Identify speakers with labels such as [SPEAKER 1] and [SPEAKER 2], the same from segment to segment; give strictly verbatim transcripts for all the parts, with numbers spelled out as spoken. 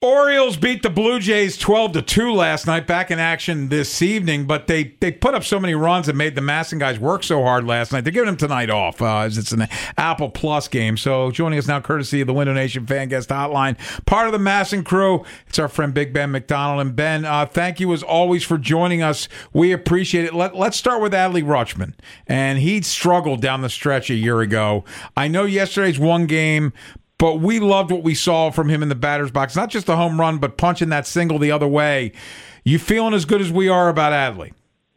[SPEAKER 1] Orioles beat the Blue Jays twelve to two last night, back in action this evening, but they, they put up so many runs and made the Masson guys work so hard last night. They're giving them tonight off uh, as it's an Apple Plus game. So joining us now, courtesy of the Window Nation Fan Guest Hotline, part of the Masson crew, it's our friend Big Ben McDonald. And Ben, uh, thank you as always for joining us. We appreciate it. Let, let's start with Adley Rutschman. And he struggled down the stretch a year ago. I know yesterday's one game, but we loved what we saw from him in the batter's box. Not just a home run, but punching that single the other way. You feeling as good as we are about Adley?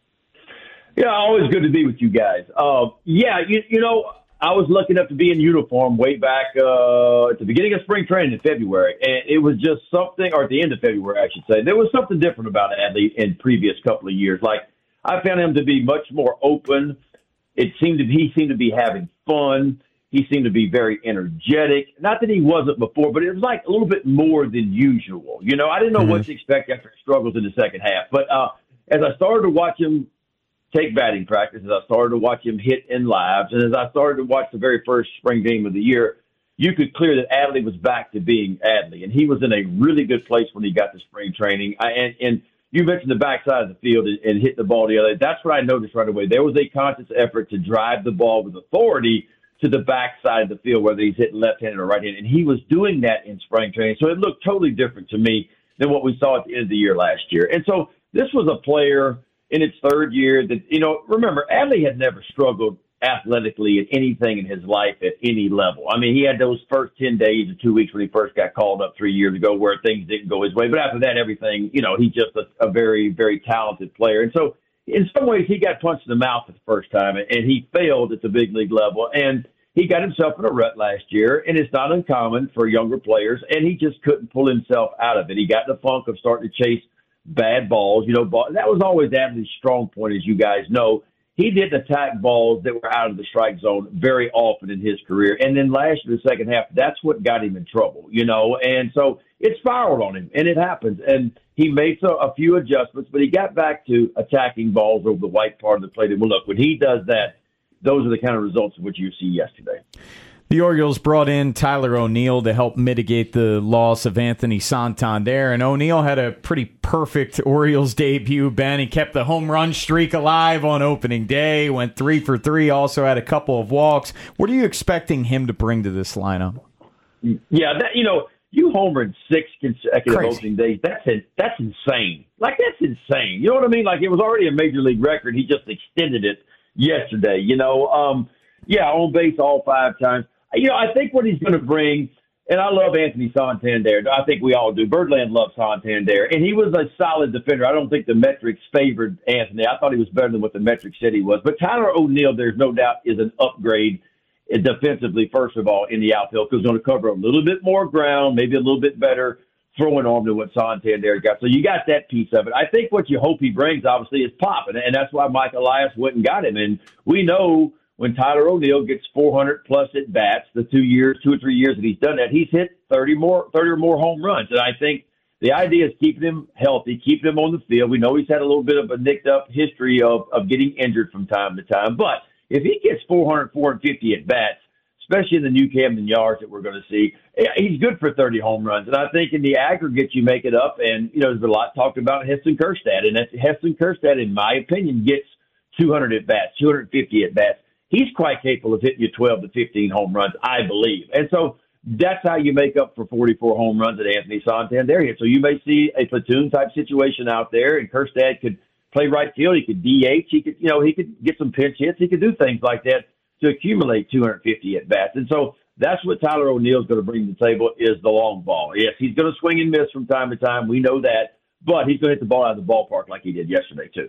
[SPEAKER 2] Yeah, always good to be with you guys. Uh, yeah, you, you know, I was lucky enough to be in uniform way back uh, at the beginning of spring training in February. And it was just something, or at the end of February, I should say. There was something different about Adley in previous couple of years. Like, I found him to be much more open. It seemed to he seemed to be having fun. He seemed to be very energetic. Not that he wasn't before, but it was like a little bit more than usual. You know, I didn't know mm-hmm. what to expect after his struggles in the second half. But uh, as I started to watch him take batting practice, as I started to watch him hit in lives, and as I started to watch the very first spring game of the year, you could clear that Adley was back to being Adley. And he was in a really good place when he got to spring training. I, and, and you mentioned the backside of the field and, and hit the ball the other. That's what I noticed right away. There was a conscious effort to drive the ball with authority to the backside of the field, whether he's hitting left-handed or right-handed. And he was doing that in spring training. So it looked totally different to me than what we saw at the end of the year last year. And so this was a player in its third year that, you know, remember, Adley had never struggled athletically at anything in his life at any level. I mean, he had those first ten days or two weeks when he first got called up three years ago where things didn't go his way. But after that, everything, you know, he's just a, a very, very talented player. And so in some ways, he got punched in the mouth for the first time, and he failed at the big league level. And he got himself in a rut last year, and it's not uncommon for younger players, and he just couldn't pull himself out of it. He got in the funk of starting to chase bad balls. You know, ball, that was always Adley's strong point, as you guys know. He didn't attack balls that were out of the strike zone very often in his career. And then last year, the second half, that's what got him in trouble, you know. And so it spiraled on him, and it happens. And he made so, a few adjustments, but he got back to attacking balls over the white part of the plate. And well, look, when he does that, those are the kind of results of what you see yesterday.
[SPEAKER 3] The Orioles brought in Tyler O'Neill to help mitigate the loss of Anthony Santander, and O'Neill had a pretty perfect Orioles debut, Ben. He kept the home run streak alive on opening day, went three for three, also had a couple of walks. What are you expecting him to bring to this lineup?
[SPEAKER 2] Yeah, that, you know, you homer in six consecutive Crazy. opening days, that's in, that's insane. Like, that's insane. You know what I mean? Like, it was already a major league record. He just extended it yesterday, you know. Um, yeah, on base all five times. You know, I think what he's going to bring, and I love Anthony Santander. I think we all do. Birdland loves Santander, and he was a solid defender. I don't think the metrics favored Anthony. I thought he was better than what the metrics said he was. But Tyler O'Neill, there's no doubt, is an upgrade defensively, first of all, in the outfield, because he's going to cover a little bit more ground, maybe a little bit better throwing arm than what Santander got. So you got that piece of it. I think what you hope he brings, obviously, is pop, and, and that's why Mike Elias went and got him. And we know when Tyler O'Neill gets four hundred plus at bats, the two years, two or three years that he's done that, he's hit thirty more, thirty or more home runs. And I think the idea is keeping him healthy, keeping him on the field. We know he's had a little bit of a nicked up history of, of getting injured from time to time. But if he gets four hundred, four hundred fifty at bats, especially in the new Camden Yards that we're going to see, he's good for thirty home runs. And I think in the aggregate, you make it up. And, you know, there's a lot talked about Heston Kjerstad. And that's, Heston Kjerstad, in my opinion, gets two hundred at bats, two hundred fifty at bats. He's quite capable of hitting you twelve to fifteen home runs, I believe. And so that's how you make up for forty-four home runs that Anthony Santander hit. So you may see a platoon-type situation out there, and Kjerstad could play right field. He could D H. He could, you know, he could get some pinch hits. He could do things like that to accumulate two hundred fifty at-bats. And so that's what Tyler O'Neill is going to bring to the table is the long ball. Yes, he's going to swing and miss from time to time. We know that. But he's going to hit the ball out of the ballpark like he did yesterday, too.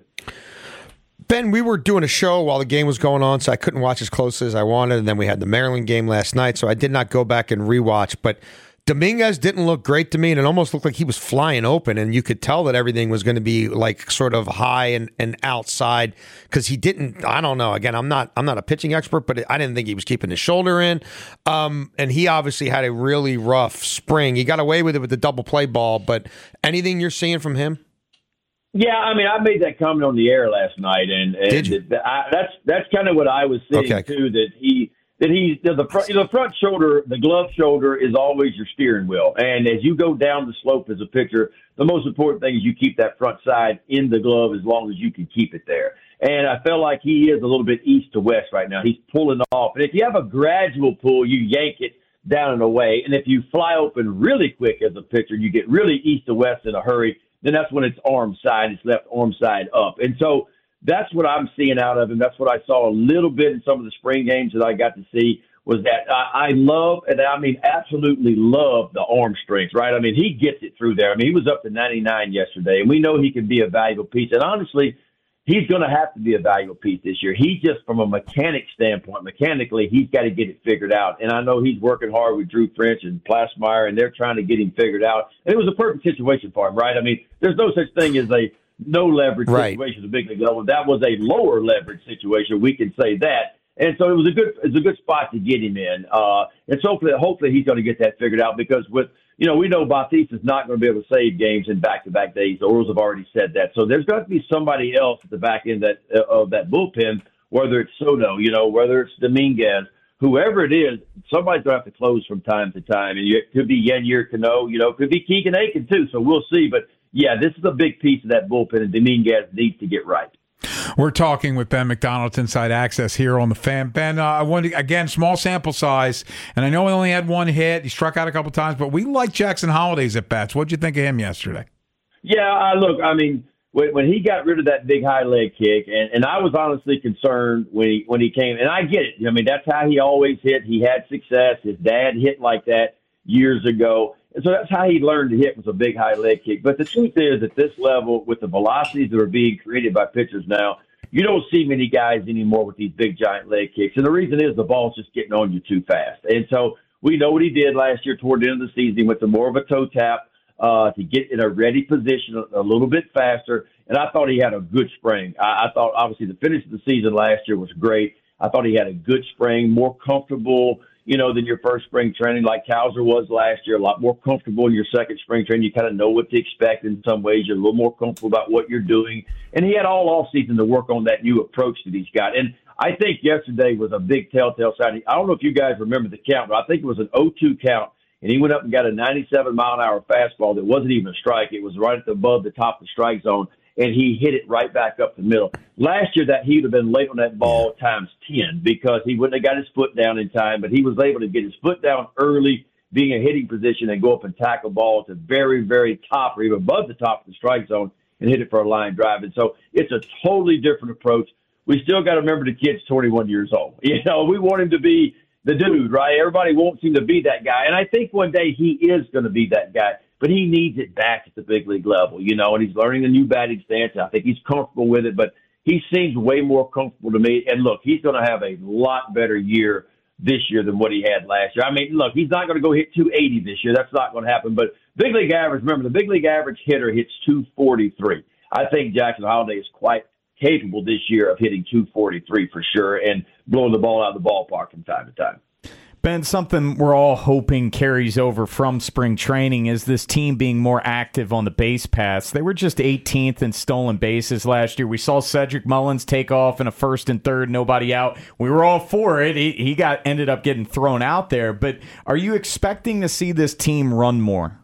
[SPEAKER 4] Ben, we were doing a show while the game was going on, so I couldn't watch as closely as I wanted. And then we had the Maryland game last night, so I did not go back and rewatch. But Dominguez didn't look great to me, and it almost looked like he was flying open, and you could tell that everything was going to be like sort of high and, and outside because he didn't. I don't know. Again, I'm not I'm not a pitching expert, but I didn't think he was keeping his shoulder in. Um, and he obviously had a really rough spring. He got away with it with the double play ball, but anything you're seeing from him?
[SPEAKER 2] Yeah, I mean, I made that comment on the air last night, and, and
[SPEAKER 4] Did you?
[SPEAKER 2] I, that's that's kind of what I was seeing
[SPEAKER 4] okay.
[SPEAKER 2] too. That he that he's the front, the front shoulder, the glove shoulder is always your steering wheel. And as you go down the slope as a pitcher, the most important thing is you keep that front side in the glove as long as you can keep it there. And I feel like he is a little bit east to west right now. He's pulling off. And if you have a gradual pull, you yank it down and away. And if you fly open really quick as a pitcher, you get really east to west in a hurry, then that's when it's arm side, it's left arm side up. And so that's what I'm seeing out of him. That's what I saw a little bit in some of the spring games that I got to see was that I, I love, and I mean absolutely love the arm strength, right? I mean, he gets it through there. I mean, he was up to ninety-nine yesterday, and we know he can be a valuable piece. And honestly, he's going to have to be a valuable piece this year. He just, from a mechanic standpoint, mechanically, he's got to get it figured out. And I know he's working hard with Drew French and Plasmeyer, and they're trying to get him figured out. And it was a perfect situation for him, right? I mean, there's no such thing as a no leverage
[SPEAKER 4] right.
[SPEAKER 2] situation at the big league level. That was a lower leverage situation. We can say that. And so it was a good, it was a good spot to get him in. Uh, and so hopefully, hopefully he's going to get that figured out because with, you know, we know Bautista's not going to be able to save games in back-to-back days. The Orioles have already said that. So there's got to be somebody else at the back end that, uh, of that bullpen, whether it's Soto, you know, whether it's Dominguez, whoever it is, somebody's going to have to close from time to time. And it could be Yennier Cano, you know, it could be Keegan Aiken too. So we'll see. But, yeah, this is a big piece of that bullpen, and Dominguez needs to get right.
[SPEAKER 1] We're talking with Ben McDonald, Inside Access here on the Fan. Ben, uh, I wanted again small sample size, and I know he only had one hit. He struck out a couple times, but we like Jackson Holliday's at bats. What'd you think of him yesterday?
[SPEAKER 2] Yeah, I look, I mean, when, when he got rid of that big high leg kick, and, and I was honestly concerned when he when he came, and I get it. I mean, that's how he always hit. He had success. His dad hit like that years ago. And so that's how he learned to hit was a big high leg kick. But the truth is, at this level, with the velocities that are being created by pitchers now, you don't see many guys anymore with these big giant leg kicks. And the reason is the ball's just getting on you too fast. And so we know what he did last year toward the end of the season. He went to more of a toe tap uh, to get in a ready position a, a little bit faster. And I thought he had a good spring. I, I thought, obviously, the finish of the season last year was great. I thought he had a good spring, more comfortable, you know, than your first spring training like Cowser was last year, a lot more comfortable in your second spring training. You kind of know what to expect in some ways. You're a little more comfortable about what you're doing. And he had all off season to work on that new approach that he's got. And I think yesterday was a big telltale sign. I don't know if you guys remember the count, but I think it was an oh two count. And he went up and got a ninety-seven mile an hour fastball that wasn't even a strike. It was right above the top of the strike zone. And he hit it right back up the middle. Last year, that he would have been late on that ball times ten because he wouldn't have got his foot down in time, but he was able to get his foot down early, being a hitting position, and go up and tackle balls at very, very top or even above the top of the strike zone and hit it for a line drive. And so it's a totally different approach. We still got to remember the kid's twenty-one years old. You know, we want him to be the dude, right? Everybody wants him to be that guy. And I think one day he is going to be that guy. But he needs it back at the big league level, you know, and he's learning a new batting stance. I think he's comfortable with it, but he seems way more comfortable to me. And, look, he's going to have a lot better year this year than what he had last year. I mean, look, he's not going to go hit two eighty this year. That's not going to happen. But big league average, remember, the big league average hitter hits two forty-three. I think Jackson Holliday is quite capable this year of hitting two forty-three for sure and blowing the ball out of the ballpark from time to time.
[SPEAKER 3] Ben, something we're all hoping carries over from spring training is this team being more active on the base paths. They were just eighteenth in stolen bases last year. We saw Cedric Mullins take off in a first and third, nobody out. We were all for it. He, he got ended up getting thrown out there. But are you expecting to see this team run more?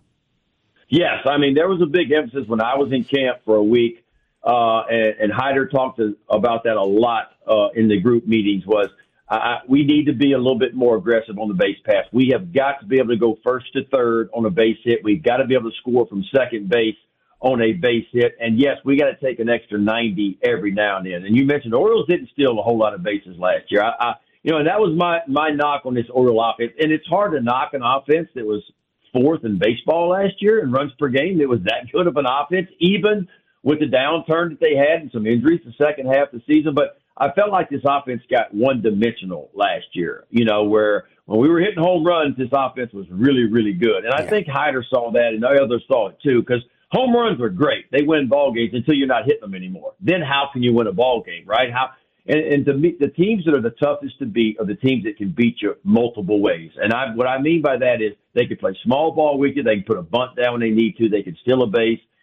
[SPEAKER 2] Yes. I mean, there was a big emphasis when I was in camp for a week, uh, and, and Hyder talked to, about that a lot uh, in the group meetings was, Uh, we need to be a little bit more aggressive on the base pass. We have got to be able to go first to third on a base hit. We've got to be able to score from second base on a base hit. And, yes, we got to take an extra ninety every now and then. And you mentioned the Orioles didn't steal a whole lot of bases last year. I, I, you know, and that was my, my knock on this Oriole offense. And it's hard to knock an offense that was fourth in baseball last year in runs per game. It was that good of an offense, even with the downturn that they had and some injuries the second half of the season. But I felt like this offense got one-dimensional last year, you know, where when we were hitting home runs, this offense was really, really good. And I yeah. think Hyder saw that, and the others saw it too, because home runs are great. They win ball games until you're not hitting them anymore. Then how can you win a ball game, right? How And, and to me, the teams that are the toughest to beat are the teams that can beat you multiple ways. And I, what I mean by that is they can play small ball with you. They can put a bunt down when they need to. They can steal a base.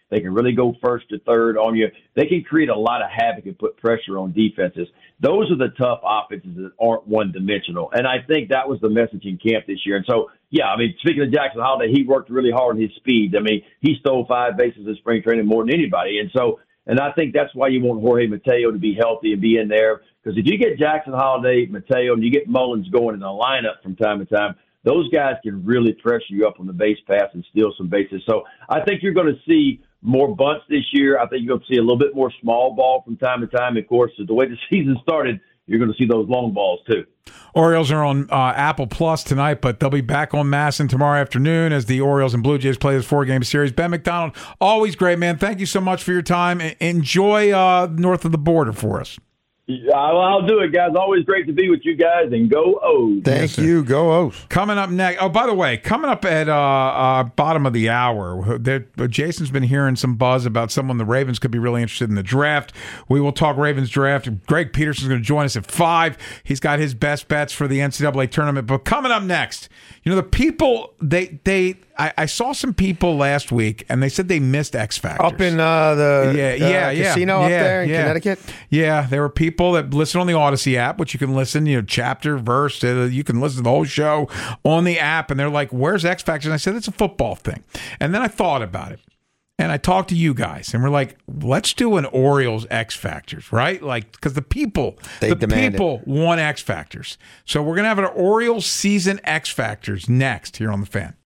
[SPEAKER 2] They can really go first to third on you. They can create a lot of havoc and put pressure on defenses. Those are the tough offenses that aren't one-dimensional. And I think that was the message in camp this year. And so, yeah, I mean, speaking of Jackson Holiday, he worked really hard on his speed. I mean, he stole five bases in spring training more than anybody. And so, and I think that's why you want Jorge Mateo to be healthy and be in there. Because if you get Jackson Holiday, Mateo, and you get Mullins going in the lineup from time to time, those guys can really pressure you up on the base pass and steal some bases. So I think you're going to see more bunts this year. I think you're going to see a little bit more small ball from time to time. Of course, the way the season started, you're going to see those long balls too.
[SPEAKER 1] Orioles are on uh, Apple Plus tonight, but they'll be back on Masson tomorrow afternoon as the Orioles and Blue Jays play this four-game series. Ben McDonald, always great, man. Thank you so much for your time. Enjoy uh, north of the border for us.
[SPEAKER 2] I'll, I'll do it, guys. Always great to be with you guys, and go O's.
[SPEAKER 4] Thank yes, you. Go O's.
[SPEAKER 1] Coming up next. Oh, by the way, coming up at uh, uh, bottom of the hour, there, Jason's been hearing some buzz about someone the Ravens could be really interested in the draft. We will talk Ravens draft. Greg Peterson's going to join us at five. He's got his best bets for the N C double A tournament. But coming up next, you know, the people, they, they, I, I saw some people last week, and they said they missed X Factors.
[SPEAKER 4] Up in uh, the
[SPEAKER 1] yeah,
[SPEAKER 4] uh,
[SPEAKER 1] yeah, yeah.
[SPEAKER 4] casino up
[SPEAKER 1] yeah,
[SPEAKER 4] there in
[SPEAKER 1] yeah.
[SPEAKER 4] Connecticut?
[SPEAKER 1] Yeah, there were people that listen on the Odyssey app, which you can listen, you know, chapter, verse, uh, you can listen to the whole show on the app, and they're like, where's X Factors? And I said, it's a football thing. And then I thought about it. And I talked to you guys, and we're like, let's do an Orioles X Factors, right? Like, because the people,
[SPEAKER 4] they
[SPEAKER 1] the people it. want X Factors. So we're going to have an Orioles season X Factors next here on The Fan.